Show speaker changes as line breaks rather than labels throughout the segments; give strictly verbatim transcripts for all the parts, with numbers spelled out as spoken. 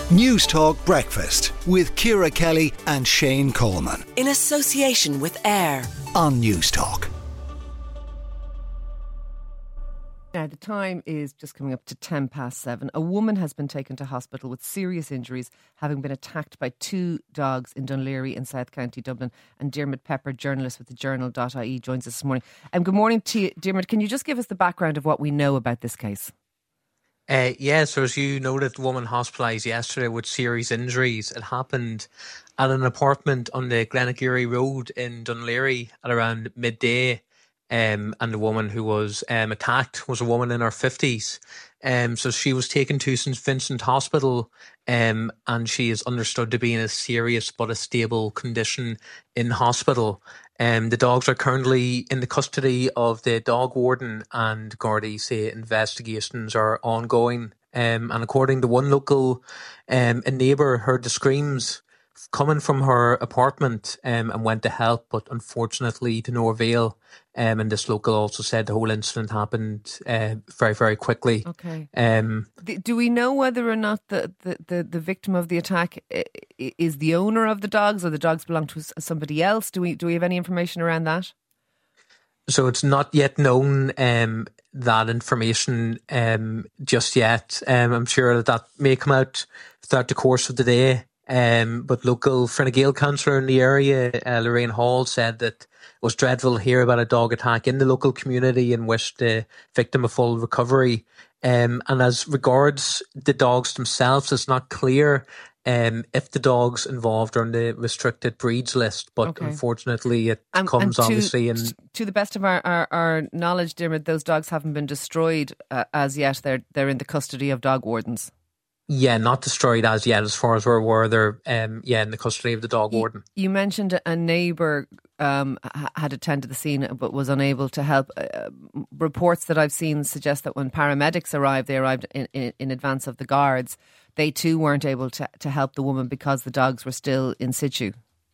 News Talk Breakfast with Ciara Kelly and Shane Coleman.
In association with AIR
on News Talk.
Now, the time is just coming up to ten past seven. A woman has been taken to hospital with serious injuries, having been attacked by two dogs in Dún Laoghaire in South County Dublin. And Diarmuid Pepper, journalist with the journal dot I E, joins us this morning. Um, good morning to you, Diarmuid. Can you just give us the background of what we know about this case?
Uh, yeah, so as you noted, the woman hospitalised yesterday with serious injuries. It happened at an apartment on the Glenageary Road in Dún Laoghaire at around midday. Um, and the woman who was um, attacked was a woman in her fifties. Um, so she was taken to St Vincent Hospital, um, and she is understood to be in a serious but a stable condition in hospital. Um, the dogs are currently in the custody of the dog warden, and Gardaí say investigations are ongoing. Um, and according to one local, um, a neighbour heard the screams coming from her apartment um, and went to help, but unfortunately to no avail. Um, and this local also said the whole incident happened uh, very, very quickly.
Okay.
Um,
Do we know whether or not the, the, the, the victim of the attack is the owner of the dogs, or the dogs belong to somebody else? Do we do we have any information around that?
So it's not yet known um, that information um, just yet. Um, I'm sure that that may come out throughout the course of the day. Um, but local Fine Gael councillor in the area, uh, Lorraine Hall, said that it was dreadful to hear about a dog attack in the local community and wished the victim a full recovery. Um, and as regards the dogs themselves, it's not clear um, if the dogs involved are on the restricted breeds list, but okay. unfortunately it
and,
comes
and to,
obviously in...
To the best of our, our, our knowledge, Diarmuid, those dogs haven't been destroyed uh, as yet. They're, they're in the custody of dog wardens.
Yeah, not destroyed as yet, as far as we're aware. They're um, yeah, in the custody of the dog warden.
You, you mentioned a neighbour um, had attended the scene but was unable to help. Uh, reports that I've seen suggest that when paramedics arrived, they arrived in, in, in advance of the guards. They too weren't able to, to help the woman because the dogs were still in situ.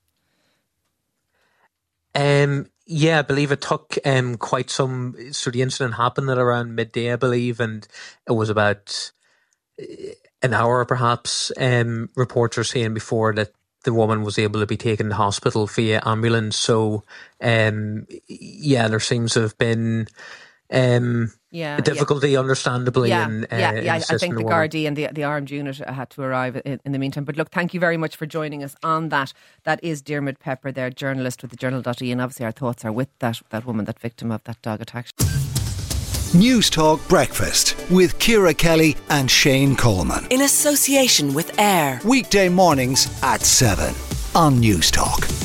Um.
Yeah, I believe it took um, quite some... So the incident happened at around midday, I believe, and it was about... an hour perhaps. Um, reports are saying before that the woman was able to be taken to hospital via ambulance. So, um, yeah, there seems to have been um,
yeah,
a difficulty,
yeah.
understandably.
Yeah,
in, uh,
yeah,
in
yeah. I think the, the Gardaí and the, the armed unit had to arrive in, in the meantime. But look, thank you very much for joining us on that. That is Diarmuid Pepper, their journalist with the journal dot I E, and obviously our thoughts are with that, that woman, that victim of that dog attack.
News Talk Breakfast with Ciara Kelly and Shane Coleman.
In association with AIR.
Weekday mornings at seven on News Talk.